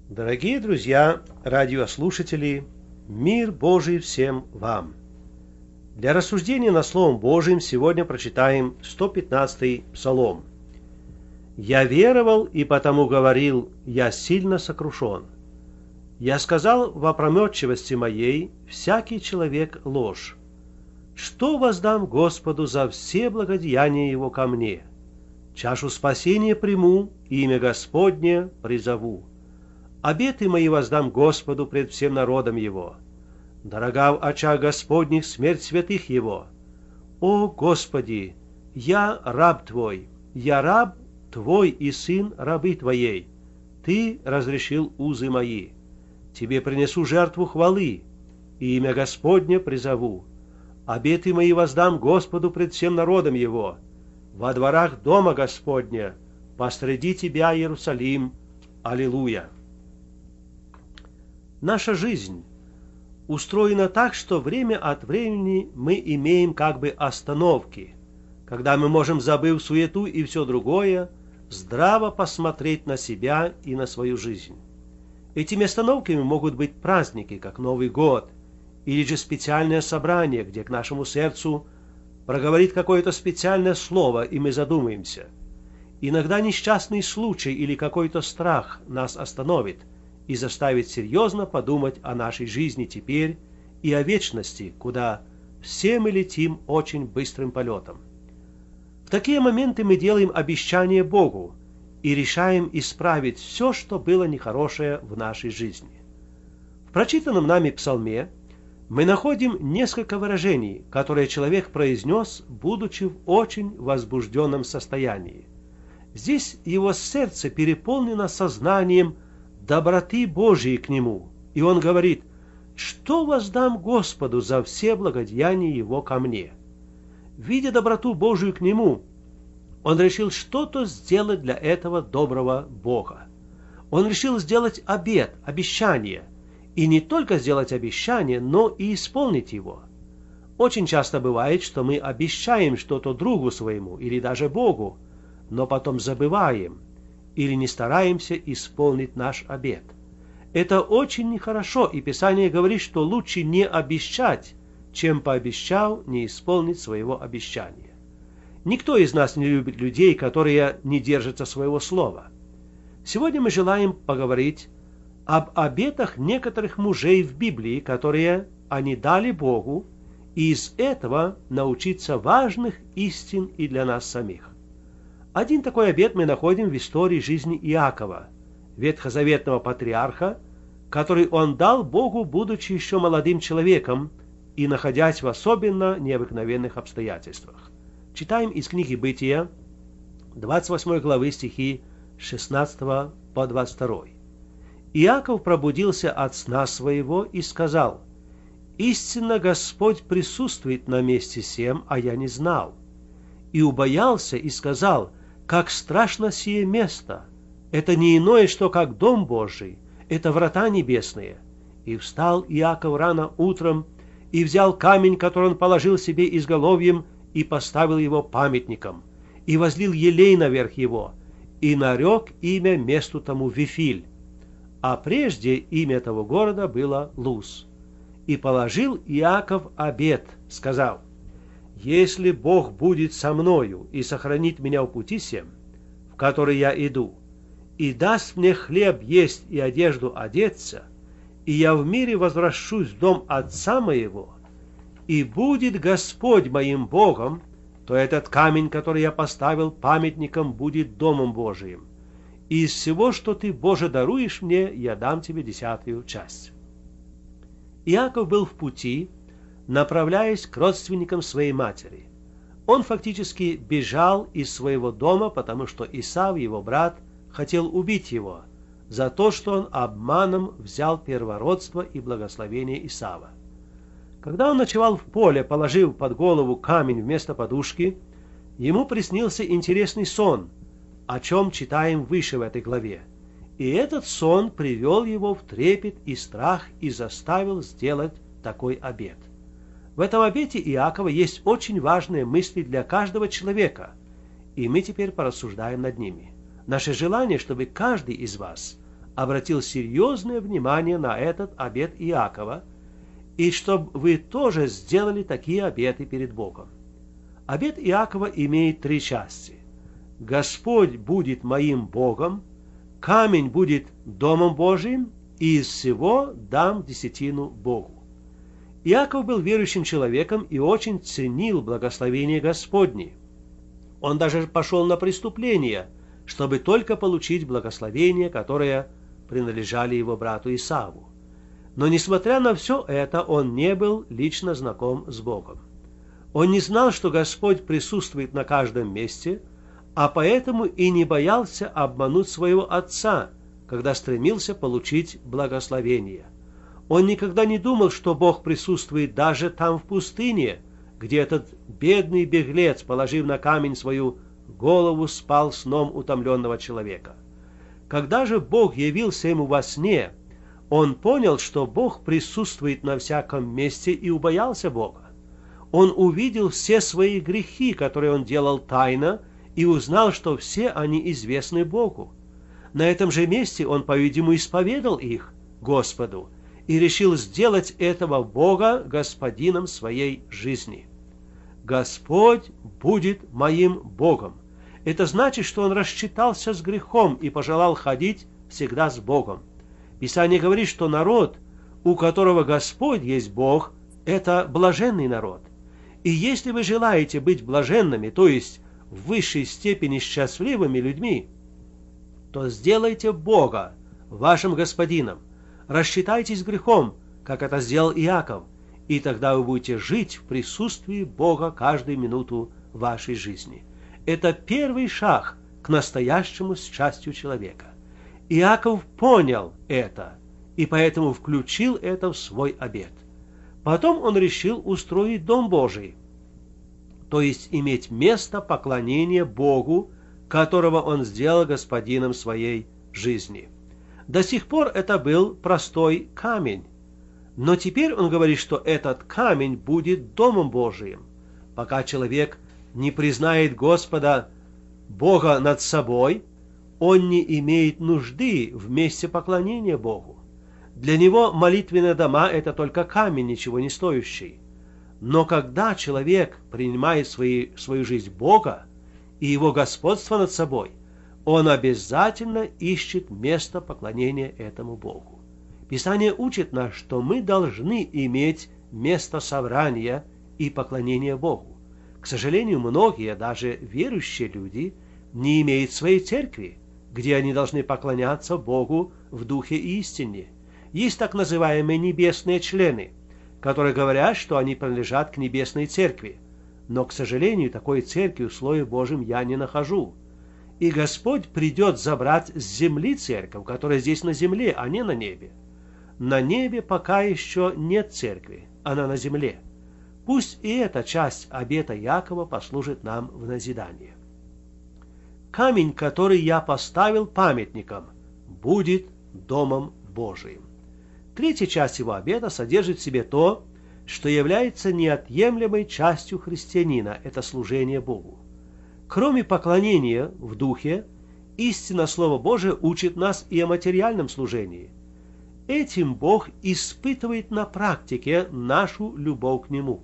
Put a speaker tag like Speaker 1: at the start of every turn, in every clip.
Speaker 1: Дорогие друзья, радиослушатели, мир Божий всем вам! Для рассуждения над Словом Божьим сегодня прочитаем 115-й Псалом. «Я веровал и потому говорил, я сильно сокрушен. Я сказал в опрометчивости моей, всякий человек ложь. Что воздам Господу за все благодеяния Его ко мне? Чашу спасения приму, имя Господне призову. Обеты мои воздам Господу пред всем народом Его. Дорога в очах Господних смерть святых Его. О Господи, я раб Твой, я раб Твой и сын рабы Твоей. Ты разрешил узы мои. Тебе принесу жертву хвалы, и имя Господне призову. Обеты мои воздам Господу пред всем народом Его. Во дворах дома Господня, посреди Тебя, Иерусалим. Аллилуйя! Наша жизнь устроена так, что время от времени мы имеем как бы остановки, когда мы можем, забыв суету и все другое, здраво посмотреть на себя и на свою жизнь. Этими остановками могут быть праздники, как Новый год, или же специальное собрание, где к нашему сердцу проговорит какое-то специальное слово, и мы задумаемся. Иногда несчастный случай или какой-то страх нас остановит и заставит серьезно подумать о нашей жизни теперь и о вечности, куда все мы летим очень быстрым полетом. В такие моменты мы делаем обещание Богу и решаем исправить все, что было нехорошее в нашей жизни. В прочитанном нами псалме мы находим несколько выражений, которые человек произнес, будучи в очень возбужденном состоянии. Здесь его сердце переполнено сознанием доброты Божией к нему, и он говорит: «Что воздам Господу за все благодеяния Его ко мне?» Видя доброту Божию к нему, он решил что-то сделать для этого доброго Бога. Он решил сделать обет, обещание, и не только сделать обещание, но и исполнить его. Очень часто бывает, что мы обещаем что-то другу своему или даже Богу, но потом забываем или не стараемся исполнить наш обет. Это очень нехорошо, и Писание говорит, что лучше не обещать, чем пообещал не исполнить своего обещания. Никто из нас не любит людей, которые не держатся своего слова. Сегодня мы желаем поговорить об обетах некоторых мужей в Библии, которые они дали Богу, и из этого научиться важных истин и для нас самих. Один такой обет мы находим в истории жизни Иакова, ветхозаветного патриарха, который он дал Богу, будучи еще молодым человеком и находясь в особенно необыкновенных обстоятельствах. Читаем из книги Бытия, 28 главы, стихи 16 по 22. «Иаков пробудился от сна своего и сказал: истинно Господь присутствует на месте сем, а я не знал. И убоялся и сказал: как страшно сие место! Это не иное, что как дом Божий, это врата небесные. И встал Иаков рано утром, и взял камень, который он положил себе изголовьем, и поставил его памятником, и возлил елей наверх его, и нарек имя месту тому Вифиль. А прежде имя того города было Луз. И положил Иаков обет, сказал: если Бог будет со мною и сохранит меня в пути сем, в который я иду, и даст мне хлеб есть и одежду одеться, и я в мире возвращусь в дом отца моего, и будет Господь моим Богом, то этот камень, который я поставил памятником, будет домом Божиим. И из всего, что ты, Боже, даруешь мне, я дам тебе 10-ю часть». Иаков был в пути, направляясь к родственникам своей матери. Он фактически бежал из своего дома, потому что Исав, его брат, хотел убить его за то, что он обманом взял первородство и благословение Исава. Когда он ночевал в поле, положив под голову камень вместо подушки, ему приснился интересный сон, о чем читаем выше в этой главе. И этот сон привел его в трепет и страх и заставил сделать такой обет. В этом обете Иакова есть очень важные мысли для каждого человека, и мы теперь порассуждаем над ними. Наше желание, чтобы каждый из вас обратил серьезное внимание на этот обет Иакова, и чтобы вы тоже сделали такие обеты перед Богом. Обет Иакова имеет 3 части. Господь будет моим Богом, камень будет домом Божиим, и из всего дам десятину Богу. Иаков был верующим человеком и очень ценил благословение Господне. Он даже пошел на преступление, чтобы только получить благословение, которое принадлежали его брату Исаву. Но несмотря на все это, он не был лично знаком с Богом. Он не знал, что Господь присутствует на каждом месте, а поэтому и не боялся обмануть своего отца, когда стремился получить благословение. Он никогда не думал, что Бог присутствует даже там в пустыне, где этот бедный беглец, положив на камень свою голову, спал сном утомленного человека. Когда же Бог явился ему во сне, он понял, что Бог присутствует на всяком месте, и убоялся Бога. Он увидел все свои грехи, которые он делал тайно, и узнал, что все они известны Богу. На этом же месте он, по-видимому, исповедал их Господу и решил сделать этого Бога господином своей жизни. Господь будет моим Богом. Это значит, что он рассчитался с грехом и пожелал ходить всегда с Богом. Писание говорит, что народ, у которого Господь есть Бог, это блаженный народ. И если вы желаете быть блаженными, то есть в высшей степени счастливыми людьми, то сделайте Бога вашим господином, рассчитайтесь с грехом, как это сделал Иаков, и тогда вы будете жить в присутствии Бога каждую минуту вашей жизни. Это первый шаг к настоящему счастью человека. Иаков понял это, и поэтому включил это в свой обет. Потом он решил устроить Дом Божий, то есть иметь место поклонения Богу, которого он сделал господином своей жизни. До сих пор это был простой камень, но теперь он говорит, что этот камень будет Домом Божиим. Пока человек не признает Господа Бога над собой, он не имеет нужды в месте поклонения Богу. Для него молитвенные дома – это только камень, ничего не стоящий. Но когда человек принимает свою жизнь Бога и его господство над собой, он обязательно ищет место поклонения этому Богу. Писание учит нас, что мы должны иметь место собрания и поклонения Богу. К сожалению, многие, даже верующие люди, не имеют своей церкви, где они должны поклоняться Богу в духе и истине. Есть так называемые небесные члены, которые говорят, что они принадлежат к небесной церкви. Но, к сожалению, такой церкви в Слове Божьем я не нахожу. И Господь придет забрать с земли церковь, которая здесь на земле, а не на небе. На небе пока еще нет церкви, она на земле. Пусть и эта часть обета Иакова послужит нам в назидание. Камень, который я поставил памятником, будет Домом Божиим. Третья часть его обета содержит в себе то, что является неотъемлемой частью христианина – это служение Богу. Кроме поклонения в духе, истинно Слово Божие учит нас и о материальном служении. Этим Бог испытывает на практике нашу любовь к Нему.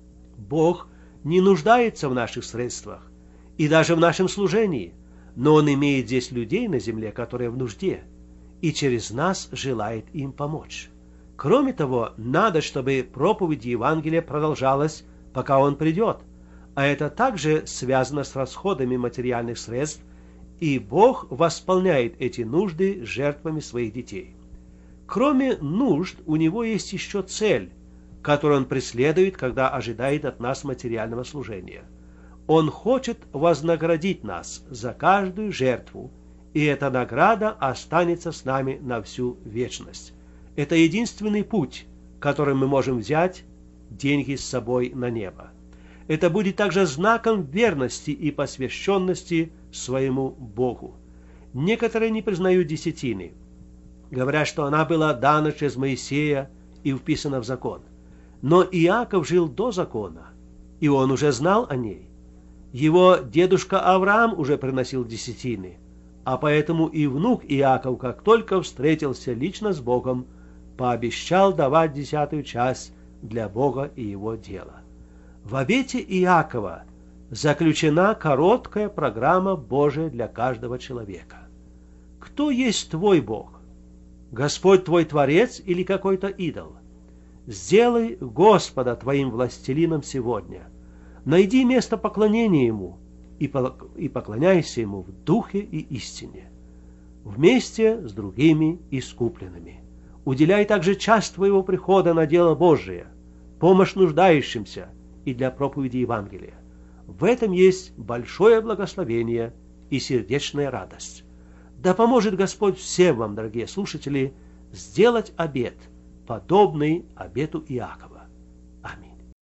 Speaker 1: Бог не нуждается в наших средствах и даже в нашем служении, но Он имеет здесь людей на земле, которые в нужде, и через нас желает им помочь. Кроме того, надо, чтобы проповедь Евангелия продолжалась, пока Он придет, а это также связано с расходами материальных средств, и Бог восполняет эти нужды жертвами своих детей. Кроме нужд, у Него есть еще цель, которую Он преследует, когда ожидает от нас материального служения. Он хочет вознаградить нас за каждую жертву, и эта награда останется с нами на всю вечность. Это единственный путь, которым мы можем взять деньги с собой на небо. Это будет также знаком верности и посвященности своему Богу. Некоторые не признают десятины, говорят, что она была дана через Моисея и вписана в закон. Но Иаков жил до закона, и он уже знал о ней. Его дедушка Авраам уже приносил десятины, А поэтому и внук Иаков, как только встретился лично с Богом, пообещал давать 10-ю часть для Бога и его дела. В обете Иакова заключена короткая программа Божия для каждого человека. Кто есть твой Бог? Господь твой Творец или какой-то идол? Сделай Господа твоим властелином сегодня. Найди место поклонения Ему и поклоняйся Ему в духе и истине, вместе с другими искупленными. Уделяй также часть твоего прихода на дело Божие, помощь нуждающимся и для проповеди Евангелия. В этом есть большое благословение и сердечная радость. Да поможет Господь всем вам, дорогие слушатели, сделать обет, подобный обету Иакова.